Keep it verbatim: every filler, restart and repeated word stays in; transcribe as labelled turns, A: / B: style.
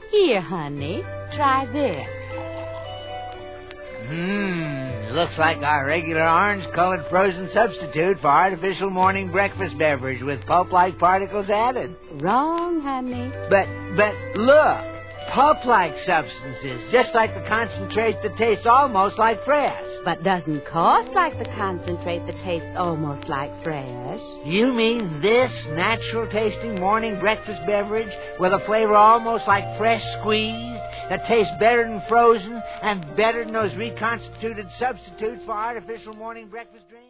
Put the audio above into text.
A: Here, honey, try this.
B: Mmm, looks like our regular orange-colored frozen substitute for artificial morning breakfast beverage with pulp-like particles added.
A: Wrong, honey.
B: But, but look, pulp-like substances, just like the concentrate that tastes almost like fresh.
A: But doesn't cost like the concentrate that tastes almost like fresh.
B: You mean this natural-tasting morning breakfast beverage with a flavor almost like fresh squeezed that tastes better than frozen and better than those reconstituted substitutes for artificial morning breakfast drinks?